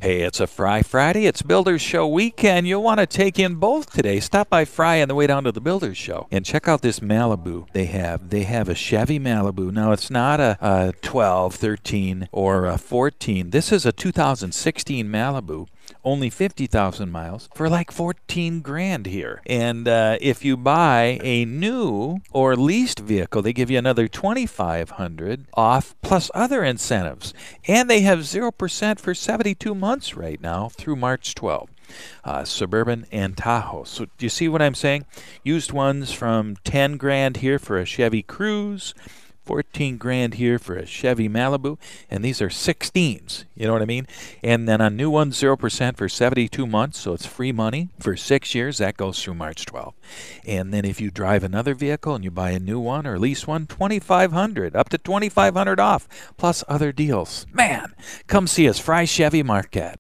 Hey, it's a Fry Friday. It's Builders Show weekend. You'll want to take in both today. Stop by Fry on the way down to the Builders Show and check out this Malibu they have. They have a Chevy Malibu. Now, it's not a 12, 13, or a 14. This is a 2016 Malibu. Only 50,000 miles for like 14 grand here. And if you buy a new or leased vehicle, they give you another 2,500 off plus other incentives. And they have 0% for 72 months right now through March 12th. Suburban and Tahoe. So do you see what I'm saying? Used ones from 10 grand here for a Chevy Cruze, 14 grand here for a Chevy Malibu, and these are 16s, you know what I mean? And then on new ones, 0% for 72 months, so it's free money for 6 years. That goes through March 12th. And then if you drive another vehicle and you buy a new one or lease one, 2,500, up to 2,500 off, plus other deals. Man, come see us, Fry Chevy Marquette.